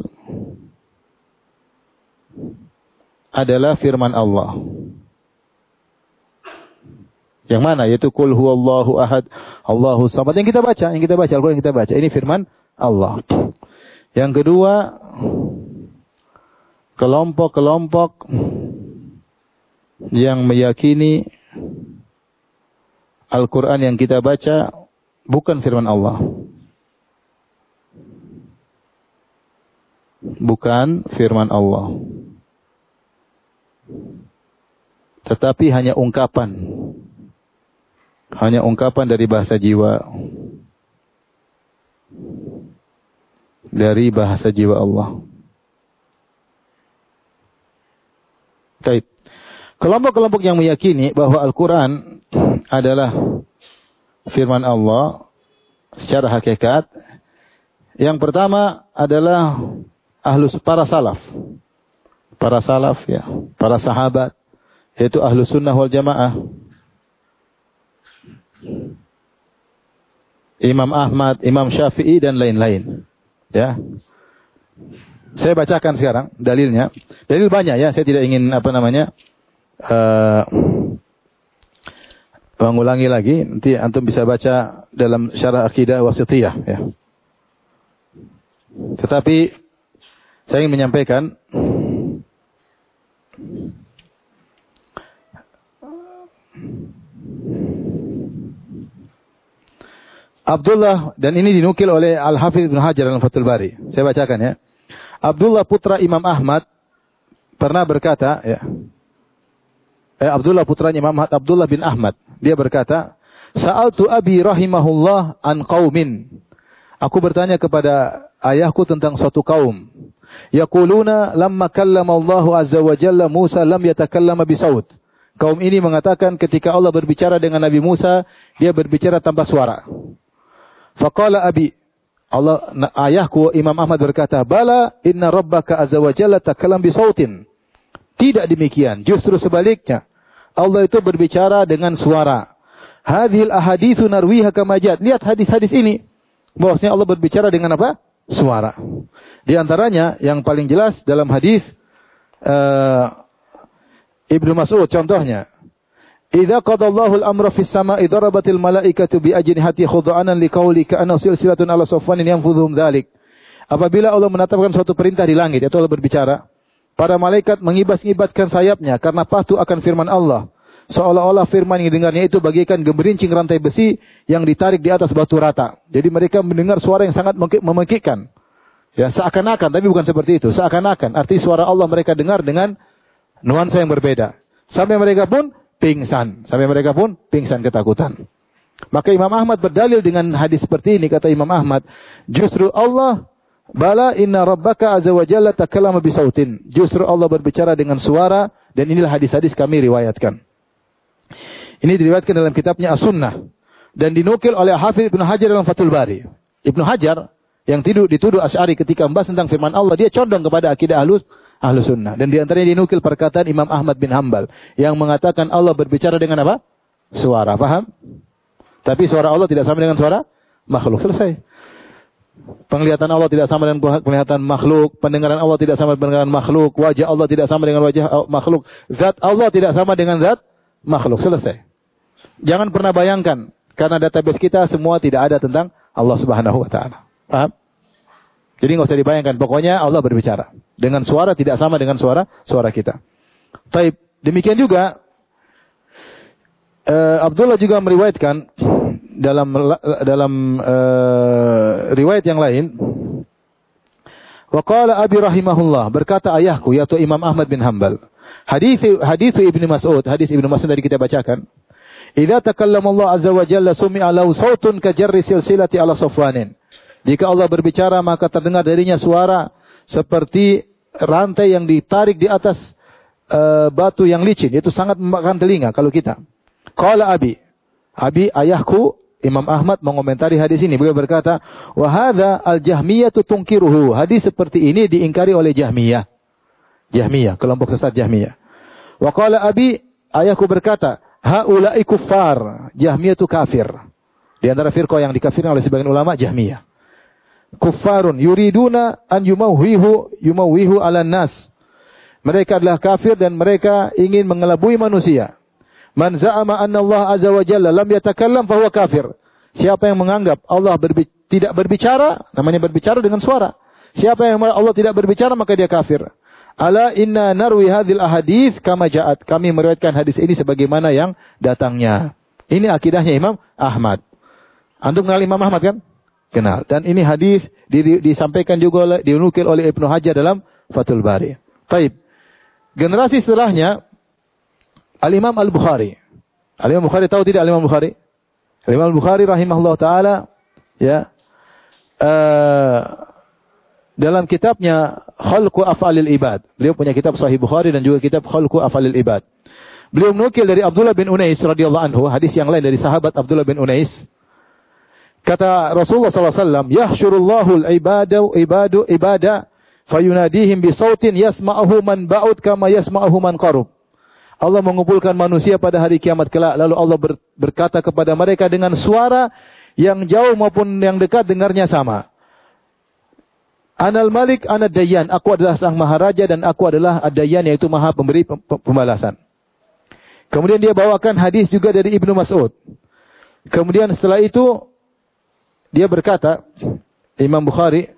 adalah firman Allah. Yang mana? Yaitu qul huwallahu ahad, Allahu samad. Yang kita baca Al-Qur'an yang kita baca. Ini firman Allah. Yang kedua, kelompok-kelompok yang meyakini Al-Quran yang kita baca bukan firman Allah. Bukan firman Allah. Tetapi hanya ungkapan. Hanya ungkapan dari bahasa jiwa. Dari bahasa jiwa Allah. Baik. Kelompok-kelompok yang meyakini bahwa Al-Quran adalah firman Allah secara hakikat. Yang pertama adalah para salaf. Para salaf ya, para sahabat, yaitu Ahlus Sunnah wal Jamaah. Imam Ahmad, Imam Syafi'i dan lain-lain. Ya. Saya bacakan sekarang dalilnya. Dalil banyak ya, saya tidak ingin mengulangi lagi. Nanti antum bisa baca dalam Syarah Aqidah Wasithiyah ya. Tetapi saya ingin menyampaikan Abdullah, dan ini dinukil oleh Al-Hafidz Ibnu Hajar dalam Fathul Bari. Saya bacakan ya. Abdullah putra Imam Ahmad pernah berkata ya. Abdullah putranya Imam Ahmad, Abdullah bin Ahmad, dia berkata, "Sa'altu abi rahimahullah an qaumin." Aku bertanya kepada ayahku tentang suatu kaum. Yaquluna lamma kallama Allah azza wa jalla Musa lam yatakallama bisaut. Kaum ini mengatakan ketika Allah berbicara dengan Nabi Musa, dia berbicara tanpa suara. Faqala abi, ayahku Imam Ahmad berkata, "Bala inna rabbaka azza wa jalla takallam bisautin." Tidak demikian, justru sebaliknya. Allah itu berbicara dengan suara. Hadhil ahaditsu narwiha kama jat. Lihat hadis-hadis ini. Bahwasanya Allah berbicara dengan apa? Suara. Di antaranya yang paling jelas dalam hadis Ibnu Mas'ud contohnya. Idza qadallahu al-amra fis sama'i darabatil malaikatu bi ajnihati khud'anan liqauli ka'anna silsilatun ala safwanin yanfudhum dzalik. Apabila Allah menetapkan suatu perintah di langit, itu Allah berbicara, para malaikat mengibas-ibaskan sayapnya karena patuh akan firman Allah. Seolah-olah firman yang didengarnya itu bagaikan gemerincing rantai besi yang ditarik di atas batu rata. Jadi mereka mendengar suara yang sangat memekikkan. Ya, seakan-akan, tapi bukan seperti itu. Seakan-akan, arti suara Allah mereka dengar dengan nuansa yang berbeda. Sampai mereka pun pingsan. Ketakutan. Maka Imam Ahmad berdalil dengan hadis seperti ini. Kata Imam Ahmad, justru Allah, bala inna rabbaka azza wa jalla takallama bisautin. Justru Allah berbicara dengan suara, dan inilah hadis-hadis kami riwayatkan. Ini diriwayatkan dalam kitabnya As-Sunnah dan dinukil oleh Hafidz Ibnu Hajar dalam Fathul Bari. Ibnu Hajar yang dituduh Asy'ari ketika membahas tentang firman Allah, dia condong kepada akidah Ahlus Sunnah, dan di antaranya dinukil perkataan Imam Ahmad bin Hanbal yang mengatakan Allah berbicara dengan apa? Suara, paham? Tapi suara Allah tidak sama dengan suara makhluk. Selesai. Penglihatan Allah tidak sama dengan penglihatan makhluk, pendengaran Allah tidak sama dengan pendengaran makhluk, wajah Allah tidak sama dengan wajah makhluk, zat Allah tidak sama dengan zat makhluk. Selesai. Jangan pernah bayangkan, karena database kita semua tidak ada tentang Allah Subhanahu wa taala. Paham? Jadi enggak usah dibayangkan, pokoknya Allah berbicara dengan suara tidak sama dengan suara kita. Baik, demikian juga Abdullah juga meriwayatkan dalam riwayat yang lain, wa qala abi rahimahullah, berkata ayahku yaitu Imam Ahmad bin Hanbal, hadis Ibnu Mas'ud, hadis Ibnu Mas'ud tadi kita bacakan, idza takallama Allah azza wa jalla sumi'a lahu sautun ka jarri silsilati ala safwanin. Jika Allah berbicara maka terdengar darinya suara seperti rantai yang ditarik di atas batu yang licin. Itu sangat memakan telinga kalau kita. Qala abi ayahku Imam Ahmad mengomentari hadis ini. Beliau berkata, wa hadza al-Jahmiyatu tunkiruhu. Hadis seperti ini diingkari oleh Jahmiyah, kelompok sesat Jahmiyah. Wa qala abi, ayahku berkata, haula'i kuffar. Jahmiyah itu kafir. Di antara firqah yang dikafirkan oleh sebagian ulama, Jahmiyah. Kuffarun yuriduna an yumawwihu 'alan nas. Mereka adalah kafir dan mereka ingin mengelabui manusia. Man za'ama anna Allah azza wa jalla lam yatakallam fa huwa kafir. Siapa yang menganggap Allah tidak berbicara, namanya berbicara dengan suara. Siapa yang Allah tidak berbicara maka dia kafir. Ala inna narwi hadhil ahadits kama ja'at. Kami meriwayatkan hadis ini sebagaimana yang datangnya. Ini akidahnya Imam Ahmad. Antum kenal Imam Ahmad kan? Kenal. Dan ini hadis disampaikan juga dinukil oleh Ibnu Hajar dalam Fathul Bari. Baik. Generasi setelahnya Al-Imam Al-Bukhari. Al-Imam Bukhari tahu tidak Al-Imam Bukhari? Al-Imam Bukhari rahimahullah taala ya dalam kitabnya Khalqu Af'alil Ibad. Beliau punya kitab Sahih Bukhari dan juga kitab Khalqu Af'alil Ibad. Beliau menukil dari Abdullah bin Unais radhiyallahu anhu, hadis yang lain dari sahabat Abdullah bin Unais. Kata Rasulullah sallallahu alaihi wasallam, "Yahsyurullahu al-ibada fayunadihim bi sautin yasma'uhu man ba'ud kama yasma'uhu man qarub." Allah mengumpulkan manusia pada hari kiamat kelak, lalu Allah berkata kepada mereka dengan suara yang jauh maupun yang dekat dengarnya sama. Anal Malik, anad Dayyan. Aku adalah sang maharaja dan aku adalah ad-Dayyan, yaitu maha pemberi pembalasan. Kemudian dia bawakan hadis juga dari Ibnu Mas'ud. Kemudian setelah itu dia berkata, Imam Bukhari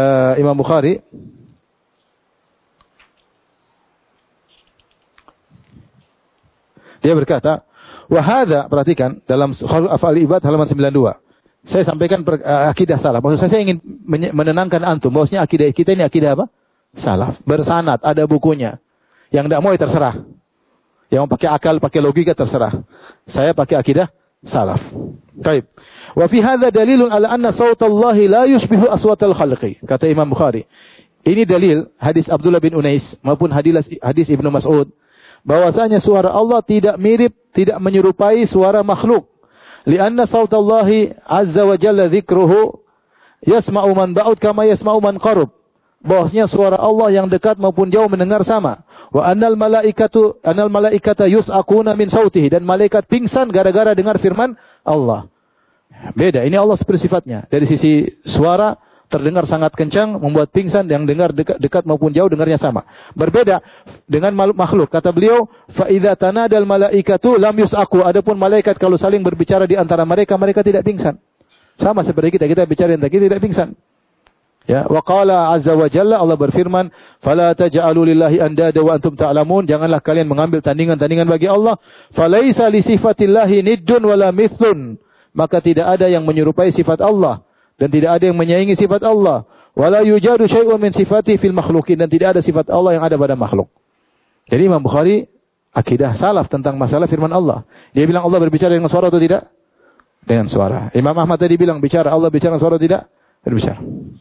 dia berkata, wa hadza, perhatikan dalam Af'al Ibad halaman 92. Saya sampaikan akidah salaf. Maksud saya ingin menenangkan antum bahwasanya akidah kita ini akidah apa? Salaf. Bersanad, ada bukunya. Yang tidak mau ya terserah. Yang mau pakai akal, pakai logika terserah. Saya pakai akidah salaf. Baik. Wa fi hadza dalilun ala anna sautallahi la yushbihu aswatal khalqi. Kata Imam Bukhari. Ini dalil hadis Abdullah bin Unais maupun hadis Ibnu Mas'ud bahwasanya suara Allah tidak mirip, tidak menyerupai suara makhluk. Lianna sautallahi azza wa jalla dzikruhu yasma'u man ba'ud kama yasma'u man qarub. Bahwasanya suara Allah yang dekat maupun jauh mendengar sama. Wa annal malaikata yus'aquna min sautihi, dan malaikat pingsan gara-gara dengar firman Allah. Beda, ini Allah seperti sifatnya. Dari sisi suara terdengar sangat kencang, membuat pingsan, yang dengar dekat maupun jauh dengarnya sama. Berbeda dengan makhluk. Kata beliau, fa idza tanadal malaikatu lam yus'aqu. Adapun malaikat kalau saling berbicara di antara mereka tidak pingsan. Sama seperti kita bicara kita tidak pingsan. Ya, wa qala azza wa jalla, Allah berfirman, fala taj'alu lillahi andada wa antum ta'lamun. Janganlah kalian mengambil tandingan-tandingan bagi Allah. Falaisa li sifatillahi niddun wala mithlun. Maka tidak ada yang menyerupai sifat Allah dan tidak ada yang menyaingi sifat Allah. Wala yujadu syai'un min sifati fil makhluqin, dan tidak ada sifat Allah yang ada pada makhluk. Jadi Imam Bukhari akidah salaf tentang masalah firman Allah. Dia bilang Allah berbicara dengan suara atau tidak? Dengan suara. Imam Ahmad tadi bilang bicara, Allah bicara dengan suara atau tidak? Berbicara.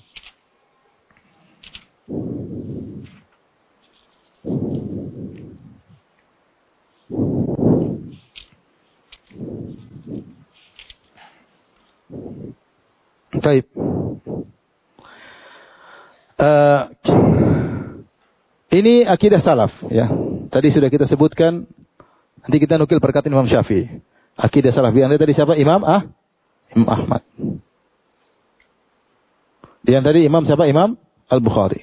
Baik. Ini akidah salaf ya. Tadi sudah kita sebutkan. Nanti kita nukil perkataan Imam Syafi'i. Akidah salaf. Yang tadi siapa? Imam Ahmad. Yang tadi Imam siapa? Imam Al-Bukhari.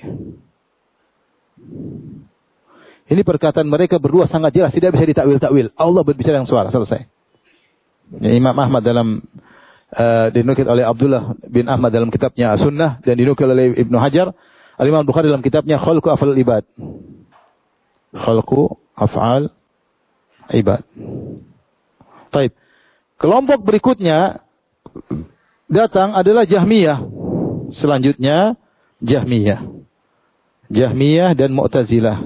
Ini perkataan mereka berdua sangat jelas, tidak bisa ditakwil-takwil. Allah berbicara dengan suara, selesai. Ya, Imam Ahmad dalam dinukil oleh Abdullah bin Ahmad dalam kitabnya Sunnah dan dinukil oleh Ibnu Hajar. Al-Imam Bukhari dalam kitabnya Khalqu Af'al Ibad. Khalqu Af'al Ibad. Baik. Kelompok berikutnya datang adalah Jahmiyah. Selanjutnya Jahmiyah dan Mu'tazilah.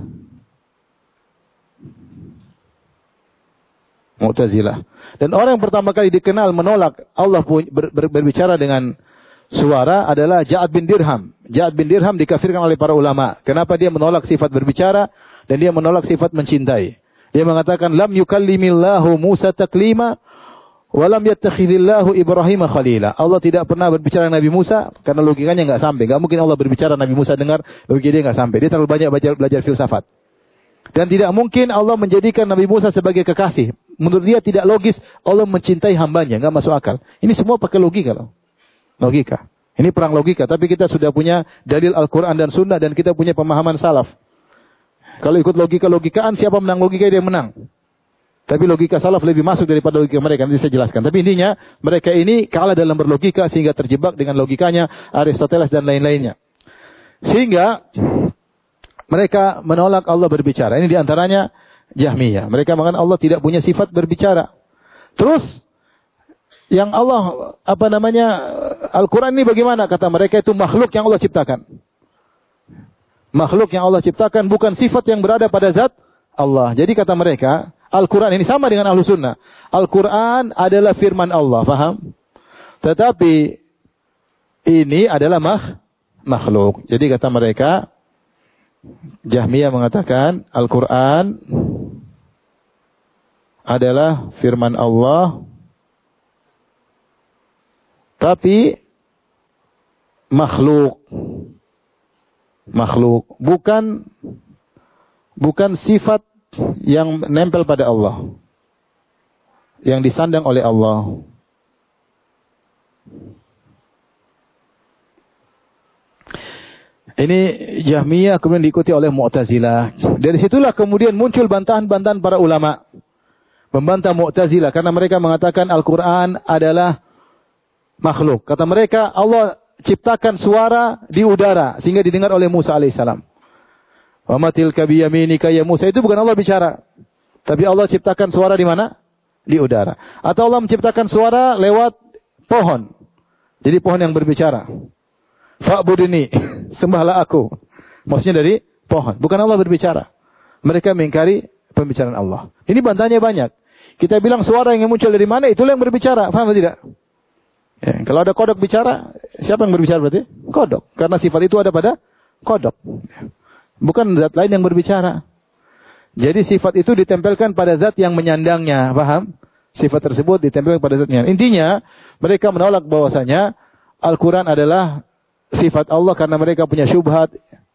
Dan orang yang pertama kali dikenal menolak Allah berbicara dengan suara adalah Ja'ad bin Dirham. Ja'ad bin Dirham dikafirkan oleh para ulama. Kenapa dia menolak sifat berbicara dan dia menolak sifat mencintai? Dia mengatakan lam yukallimillahu Musa taklima wa lam yattakhidillahu Ibrahim khalila. Allah tidak pernah berbicara dengan Nabi Musa karena logikanya enggak sampai. Enggak mungkin Allah berbicara Nabi Musa dengar, logika dia enggak sampai. Dia terlalu banyak belajar filsafat. Dan tidak mungkin Allah menjadikan Nabi Musa sebagai kekasih. Menurut dia tidak logis Allah mencintai hambanya, enggak masuk akal. Ini semua pakai logika loh. Logika. Ini perang logika, tapi kita sudah punya dalil Al-Qur'an dan Sunnah dan kita punya pemahaman salaf. Kalau ikut logika-logikaan siapa menang logika dia menang. Tapi logika salaf lebih masuk daripada logika mereka. Nanti saya jelaskan. Tapi intinya mereka ini kalah dalam berlogika sehingga terjebak dengan logikanya Aristoteles dan lain-lainnya. Sehingga mereka menolak Allah berbicara. Ini diantaranya Jahmiyah. Mereka mengatakan Allah tidak punya sifat berbicara. Terus yang Allah Al-Quran ini bagaimana? Kata mereka itu makhluk yang Allah ciptakan. Makhluk yang Allah ciptakan bukan sifat yang berada pada zat Allah. Jadi kata mereka, Al-Quran ini sama dengan Ahlus Sunnah. Al-Quran adalah firman Allah, paham? Tetapi ini adalah makhluk. Jadi kata mereka, Jahmiyah mengatakan Al-Quran adalah firman Allah, tapi makhluk, bukan sifat yang nempel pada Allah, yang disandang oleh Allah. Ini Jahmiyah kemudian diikuti oleh Mu'tazilah. Dari situlah kemudian muncul bantahan-bantahan para ulama membantah Mu'tazilah karena mereka mengatakan Al-Quran adalah makhluk. Kata mereka, Allah ciptakan suara di udara sehingga didengar oleh Musa alaihissalam. Wa ma tilka biyaminika ya Musa, itu bukan Allah bicara. Tapi Allah ciptakan suara di mana? Di udara. Atau Allah menciptakan suara lewat pohon. Jadi pohon yang berbicara. Fa'budini, sembahlah aku. Maksudnya dari pohon, bukan Allah berbicara. Mereka mengingkari pembicaraan Allah. Ini bantahannya banyak. Kita bilang suara yang muncul dari mana, itulah yang berbicara. Paham atau tidak? Ya, kalau ada kodok bicara, siapa yang berbicara berarti? Kodok. Karena sifat itu ada pada kodok. Bukan zat lain yang berbicara. Jadi sifat itu ditempelkan pada zat yang menyandangnya. Paham? Sifat tersebut ditempelkan pada zatnya. Intinya, mereka menolak bahwasanya Al-Quran adalah sifat Allah karena mereka punya syubhat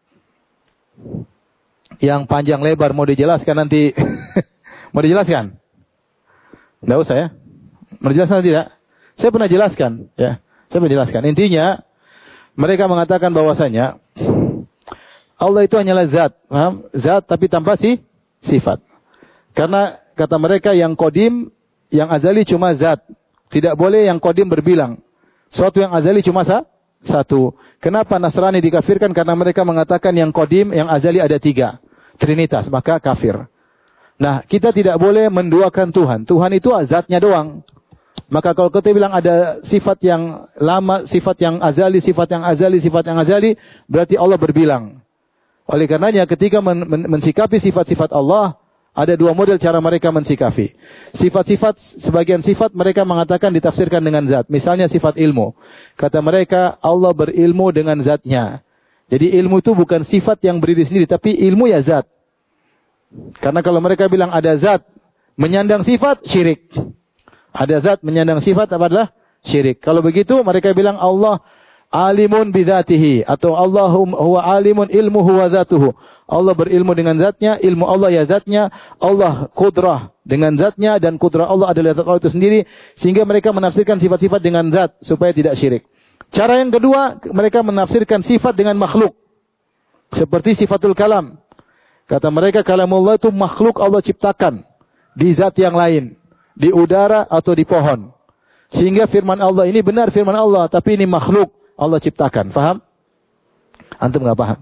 yang panjang lebar. Mau dijelaskan nanti? Mau dijelaskan? Tidak usah ya? Mau dijelaskan atau tidak? Saya pernah jelaskan, ya. Saya pernah jelaskan. Intinya, mereka mengatakan bahwasanya Allah itu hanyalah zat, paham? Zat tapi tanpa sifat. Karena kata mereka yang qadim, yang azali cuma zat. Tidak boleh yang qadim berbilang. Suatu yang azali cuma satu. Kenapa Nasrani dikafirkan? Karena mereka mengatakan yang qadim, yang azali ada 3. Trinitas, maka kafir. Nah, kita tidak boleh menduakan Tuhan. Tuhan itu zatnya doang. Maka kalau kita bilang ada sifat yang lama, sifat yang azali, sifat yang azali, sifat yang azali, berarti Allah berbilang. Oleh karenanya ketika mensikapi sifat-sifat Allah, ada 2 model cara mereka mensikapi. Sifat-sifat, sebagian sifat mereka mengatakan ditafsirkan dengan zat. Misalnya sifat ilmu. Kata mereka Allah berilmu dengan zatnya. Jadi ilmu itu bukan sifat yang berdiri sendiri, tapi ilmu ya zat. Karena kalau mereka bilang ada zat menyandang sifat, syirik. Ada zat menyandang sifat apa adalah syirik. Kalau begitu mereka bilang Allah alimun bidzatihi atau Allahum huwa alimun ilmuhu wa zatuhu. Allah berilmu dengan zatnya, ilmu Allah ya zatnya. Allah qudrah dengan zatnya dan qudrah Allah adalah zat Allah itu sendiri. Sehingga mereka menafsirkan sifat-sifat dengan zat supaya tidak syirik. Cara yang kedua, mereka menafsirkan sifat dengan makhluk. Seperti sifatul kalam. Kata mereka kalamullah itu makhluk Allah ciptakan di zat yang lain. Di udara atau di pohon. Sehingga firman Allah ini benar firman Allah. Tapi ini makhluk Allah ciptakan. Faham? Antum nggak paham?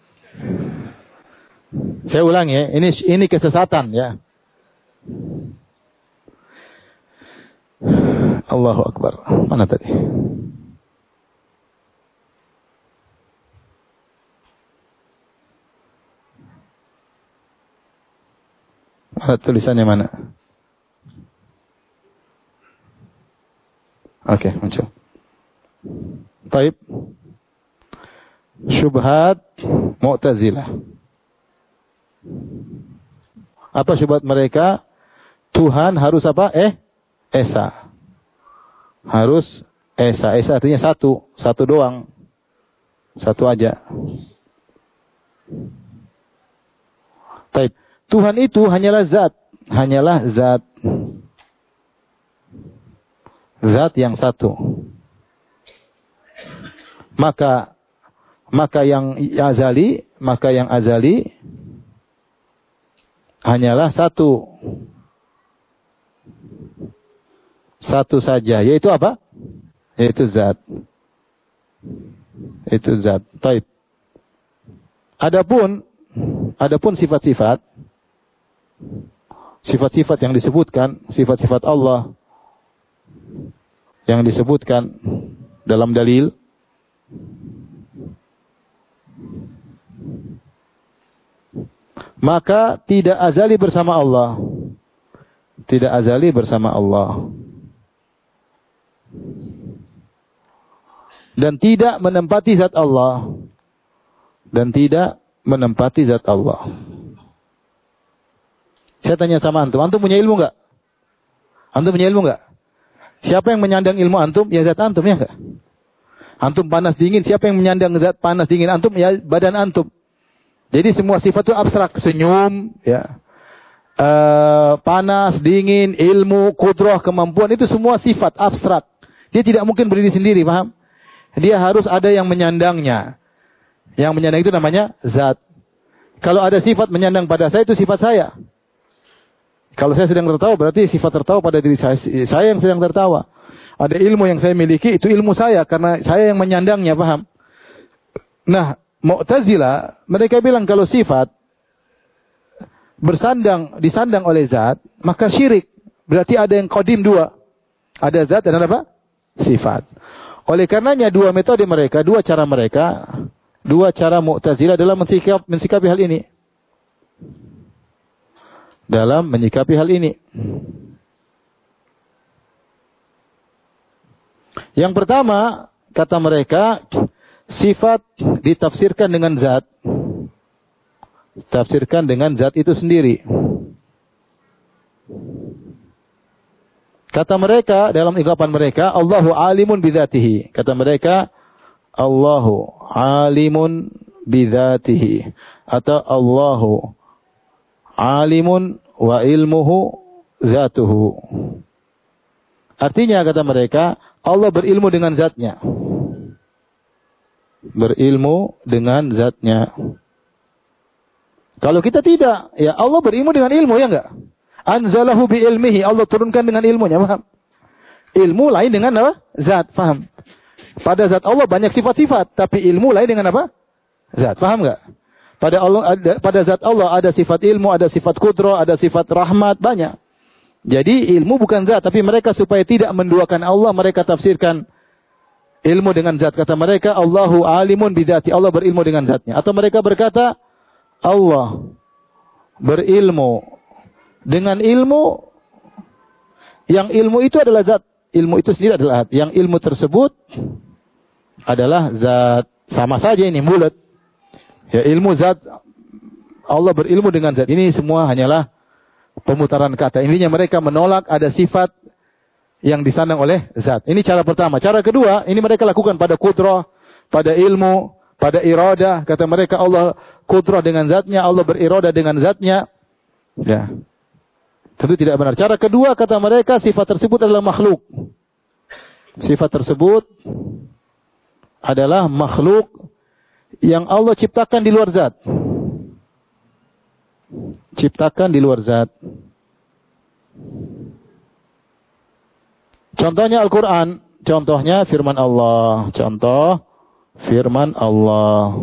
Saya ulang ya. Ini kesesatan ya. Allahu Akbar. Mana tadi? Tulisannya mana? Oke, muncul. Baik. Syubhat Mu'tazilah. Apa syubhat mereka? Tuhan harus apa? Esa. Harus esa. Esa artinya satu. Satu doang. Satu aja. Baik. Tuhan itu hanyalah zat. Hanyalah zat. Zat yang satu. Maka yang azali hanyalah satu. Satu saja, yaitu apa? Yaitu zat. Itu zat. Taib. Adapun sifat-sifat yang disebutkan, sifat-sifat Allah yang disebutkan dalam dalil, maka tidak azali bersama Allah. Tidak azali bersama Allah. Dan tidak menempati zat Allah. Dan tidak menempati zat Allah. Saya tanya sama antum. Antum punya ilmu enggak? Antum punya ilmu enggak? Siapa yang menyandang ilmu antum? Ya zat antum, ya enggak? Antum panas dingin. Siapa yang menyandang zat panas dingin antum? Ya badan antum. Jadi semua sifat itu abstrak. Senyum, ya. Panas, dingin, ilmu, kudrah, kemampuan. Itu semua sifat abstrak. Dia tidak mungkin berdiri sendiri, paham? Dia harus ada yang menyandangnya. Yang menyandang itu namanya zat. Kalau ada sifat menyandang pada saya, itu sifat saya. Kalau saya sedang tertawa, berarti sifat tertawa pada diri saya. Saya yang sedang tertawa. Ada ilmu yang saya miliki, itu ilmu saya. Karena saya yang menyandangnya, paham? Nah, Mu'tazilah, mereka bilang kalau sifat disandang oleh zat, maka syirik. Berarti ada yang qadim dua. Ada zat dan ada apa? Sifat. Oleh karenanya dua metode mereka, dua cara Mu'tazilah dalam mensikapi hal ini. Dalam menyikapi hal ini. Yang pertama, kata mereka, sifat ditafsirkan dengan zat. Tafsirkan dengan zat itu sendiri. Kata mereka, dalam ungkapan mereka, Allahu alimun bidzatihi. Kata mereka, Allahu alimun bidzatihi. Atau Allahu alimun wa ilmuhu zatuhu. Artinya, kata mereka, Allah berilmu dengan zatnya. Berilmu dengan zatnya. Kalau kita tidak, ya Allah berilmu dengan ilmu, ya enggak? Anzalahu bi ilmihi, Allah turunkan dengan ilmunya, paham? Ilmu lain dengan apa? Zat, paham? Pada zat Allah banyak sifat-sifat, tapi ilmu lain dengan apa? Zat, paham enggak? Pada zat Allah ada sifat ilmu, ada sifat qudrah, ada sifat rahmat, banyak. Jadi ilmu bukan zat, tapi mereka supaya tidak menduakan Allah, mereka tafsirkan ilmu dengan zat. Kata mereka, Allahu alimun bidzati, Allah berilmu dengan zatnya. Atau mereka berkata, Allah berilmu dengan ilmu, yang ilmu itu adalah zat. Ilmu itu sendiri adalah zat. Yang ilmu tersebut adalah zat. Sama saja ini mulut. Ya, ilmu zat. Allah berilmu dengan zat. Ini semua hanyalah pemutaran kata. Intinya mereka menolak ada sifat yang disandang oleh zat. Ini cara pertama. Cara kedua, ini mereka lakukan pada qudrah, pada ilmu, pada iradah. Kata mereka Allah qudrah dengan zatnya, Allah beriradah dengan zatnya. Ya. Tentu tidak benar. Cara kedua, kata mereka, sifat tersebut adalah makhluk. Sifat tersebut adalah makhluk yang Allah ciptakan di luar zat. Ciptakan di luar zat. Contohnya Al-Quran. Contohnya firman Allah. Contoh firman Allah.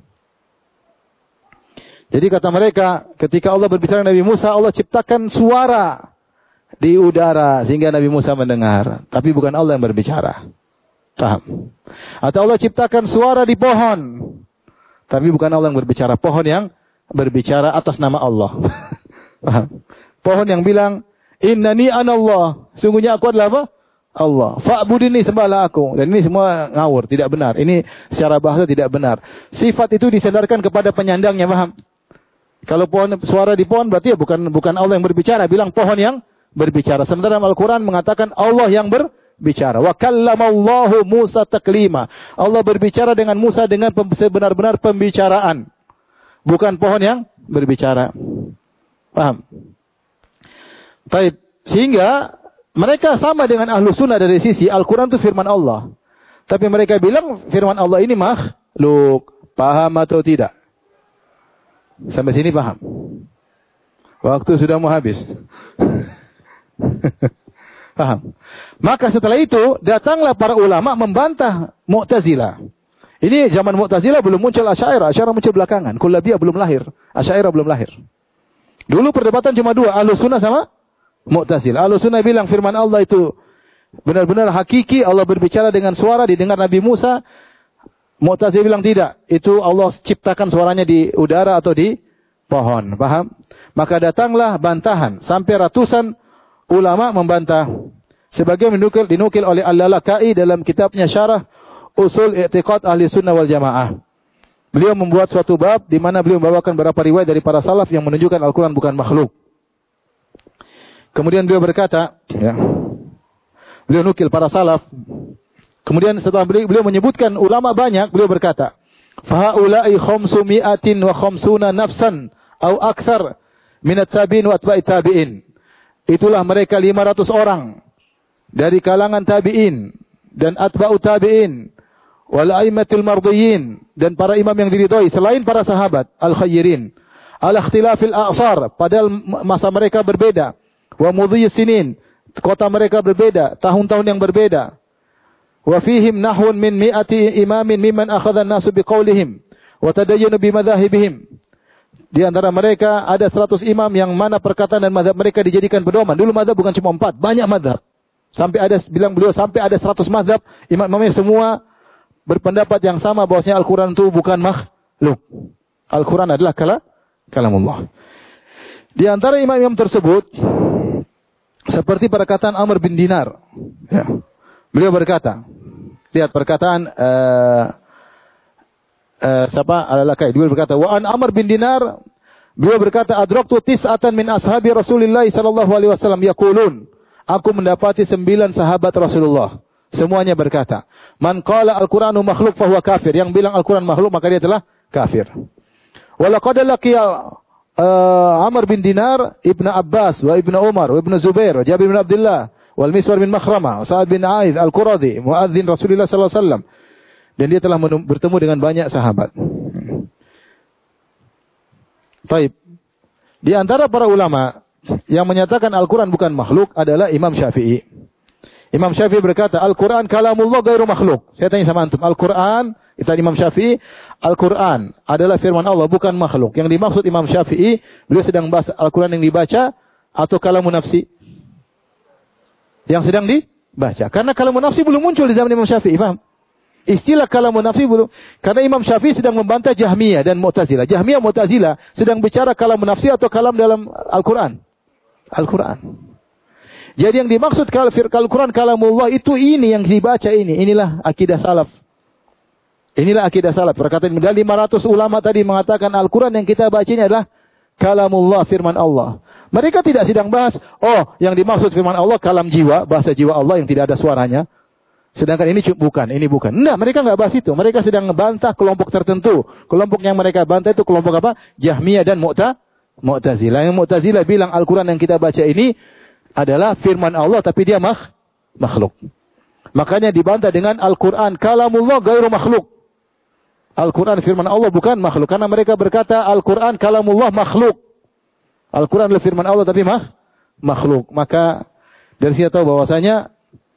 Jadi kata mereka, ketika Allah berbicara dengan Nabi Musa, Allah ciptakan suara di udara sehingga Nabi Musa mendengar. Tapi bukan Allah yang berbicara. Paham? Atau Allah ciptakan suara di pohon. Tapi bukan Allah yang berbicara. Pohon yang berbicara atas nama Allah. Paham? Pohon yang bilang, Innani anallah. Sungguhnya aku adalah apa? Allah. Fa'budini, sembahlah aku. Dan ini semua ngawur, tidak benar. Ini secara bahasa tidak benar. Sifat itu disandarkan kepada penyandangnya, paham? Kalau pohon, suara di pohon berarti ya bukan Allah yang berbicara, bilang pohon yang berbicara. Sementara Al-Quran mengatakan Allah yang berbicara. Wa kallamallahu Musa taklima. Allah berbicara dengan Musa dengan sebenar-benar pembicaraan. Bukan pohon yang berbicara. Paham? Baik. Sehingga mereka sama dengan ahlu sunnah dari sisi Al-Quran itu firman Allah. Tapi mereka bilang firman Allah ini makhluk. Paham atau tidak? Sampai sini paham? Waktu sudah mau habis. Paham? Maka setelah itu datanglah para ulama membantah Mu'tazilah. Ini zaman Mu'tazilah belum muncul Asy'ariyah. Asy'ariyah muncul belakangan. Kullabiyah belum lahir. Asy'ariyah belum lahir. Dulu perdebatan cuma dua, Ahlussunnah sama Mu'tazilah. Ahlussunnah bilang firman Allah itu benar-benar hakiki, Allah berbicara dengan suara didengar Nabi Musa. Mu'tazilah bilang tidak, itu Allah ciptakan suaranya di udara atau di pohon. Paham? Maka datanglah bantahan sampai ratusan ulama membantah. Sebagian dinukil oleh Al-Lalaka'i dalam kitabnya Syarah Usul I'tiqad Ahli Sunnah wal Jamaah. Beliau membuat suatu bab di mana beliau membawakan beberapa riwayat dari para salaf yang menunjukkan Al-Quran bukan makhluk. Kemudian beliau berkata, ya, beliau nukil para salaf. Kemudian setelah beliau menyebutkan ulama banyak, beliau berkata, "Fahaula'i khamsumi'atin wa khamsuna nafsan au akthar min at-tabi'in wa atba'i tabi'in." Itulah mereka 500 orang dari kalangan tabi'in dan atba'u tabi'in wal a'immatul mardiyyin dan para imam yang diridhai selain para sahabat al-khayrin. Ala ikhtilafil a'sar, padahal masa mereka berbeda. Wa mudhiyis sinin, kota mereka berbeda, tahun-tahun yang berbeda. Wa fihim nahwun min mi'ati imamin mimman akhadha an-nasu biqaulihim wa tadayyanu bimadhahibihim. Di antara mereka ada 100 imam yang mana perkataan dan mazhab mereka dijadikan pedoman. Dulu mazhab bukan cuma 4, banyak mazhab. Sampai ada, bilang beliau, sampai ada 100 mazhab, imam-imamnya semua berpendapat yang sama bahwasanya Al-Quran itu bukan makhluk. Al-Quran adalah kalamullah. Di antara imam-imam tersebut seperti perkataan Amr bin Dinar. Ya. Beliau berkata, lihat perkataan siapa? Al-Lalaka'i. Beliau berkata, "Wa an Amr bin Dinar," beliau berkata, "Adraktu tis'atan min ashabi Rasulillah sallallahu alaihi wasallam yaqulun." Aku mendapati 9 sahabat Rasulullah. Semuanya berkata, "Man qala al-Qur'anu makhluk fahuwa kafir." Yang bilang Al-Quran makhluk maka dia telah kafir. Wa laqad laqiya Amr bin Dinar Ibnu Abbas wa Ibnu Umar wa Ibnu Zubair wa Jabir bin Abdullah wal Miswar bin Makhrama wa Sa'ad bin A'idh al-Quradi muadzin Rasulullah sallallahu alaihi wasallam. Dan dia telah bertemu dengan banyak sahabat. Baik. Di antara para ulama yang menyatakan Al-Quran bukan makhluk adalah Imam Syafi'i. Imam Syafi'i berkata, Al-Quran kalamullah ghairu makhluk. Saya tanya sama antum, Al-Quran, itu Imam Syafi'i, Al-Quran adalah firman Allah, bukan makhluk. Yang dimaksud Imam Syafi'i, beliau sedang bahas Al-Quran yang dibaca atau kalamun nafsi? Yang sedang dibaca. Karena kalamun nafsi belum muncul di zaman Imam Syafi'i, paham? Istilah kalamun nafsi belum. Karena Imam Syafi'i sedang membantah Jahmiyah dan Mu'tazilah. Jahmiyah, Mu'tazilah sedang bicara kalamun nafsi atau kalam dalam Al-Quran. Al-Quran. Jadi yang dimaksud Al-Quran kalamullah itu ini yang dibaca ini. Inilah akidah salaf. Inilah akidah salaf. Perkataan dari 500 ulama tadi mengatakan Al-Quran yang kita baca ini adalah kalamullah, firman Allah. Mereka tidak sedang bahas, oh yang dimaksud firman Allah kalam jiwa, bahasa jiwa Allah yang tidak ada suaranya. Sedangkan ini bukan, ini bukan. Enggak, mereka enggak bahas itu. Mereka sedang membantah kelompok tertentu. Kelompok yang mereka bantah itu kelompok apa? Jahmiyah dan Mu'tazilah. Yang Mu'tazilah bilang Al-Quran yang kita baca ini adalah firman Allah tapi dia makhluk. Makanya dibantah dengan Al-Quran kalamullah ghairu makhluk. Al-Quran firman Allah bukan makhluk. Karena mereka berkata Al-Quran kalamullah makhluk. Al-Quran adalah firman Allah tapi makhluk. Maka dari sini tahu bahwasanya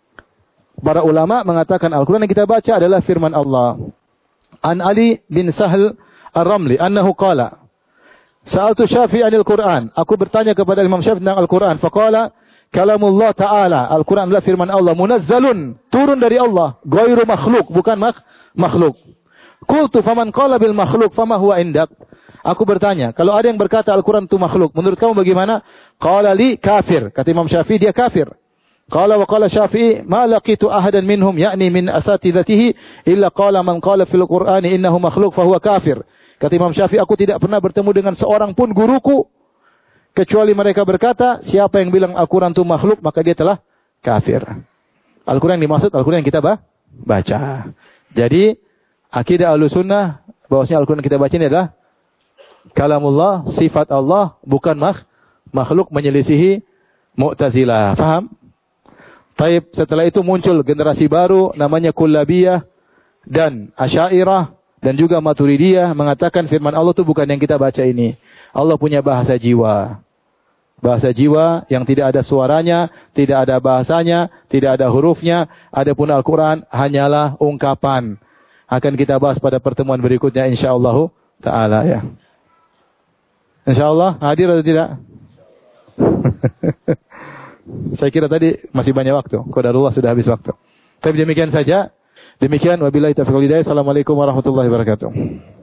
para ulama mengatakan Al-Quran yang kita baca adalah firman Allah. An Ali bin Sahl Ar-Ramli annahu qala Sa'altu Syafi'i 'anil Qur'an. Aku bertanya kepada Imam Syafi'i tentang Al-Qur'an. Faqala kalamullah ta'ala. Al-Qur'an adalah firman Allah. Munazzalun. Turun dari Allah. Ghairu makhluk. Bukan makhluk. Qultu faman qala bil makhluk fama huwa indak. Aku bertanya. Kalau ada yang berkata Al-Qur'an itu makhluk. Menurut kamu bagaimana? Qala li kafir. Kata Imam Syafi'i dia kafir. Qala wa qala Syafi'i ma laqitu ahadan minhum ya'ni min asatidatihi illa qala man qala fil Qur'ani innahu makhluk fahuwa kafir. Kata Imam Syafi'i, aku tidak pernah bertemu dengan seorang pun guruku kecuali mereka berkata, siapa yang bilang Al-Quran itu makhluk, maka dia telah kafir. Al-Quran yang dimaksud, Al-Quran yang kita baca. Jadi, akidah Ahlussunnah bahwasanya Al-Quran yang kita baca ini adalah kalamullah, sifat Allah, bukan makhluk, menyelisihi Mu'tazilah. Faham? Taib, setelah itu muncul generasi baru namanya Kullabiyah dan Asy'ariyah dan juga Maturidiyah mengatakan firman Allah itu bukan yang kita baca ini. Allah punya bahasa jiwa. Bahasa jiwa yang tidak ada suaranya, tidak ada bahasanya, tidak ada hurufnya. Adapun Al-Quran hanyalah ungkapan. Akan kita bahas pada pertemuan berikutnya insyaallah ta'ala ya. Insyaallah hadir atau tidak? Saya kira tadi masih banyak waktu. Qadarullah sudah habis waktu. Tapi demikian saja. Demikian wabillahi taufiq wal hidayah. Assalamualaikum warahmatullahi wabarakatuh.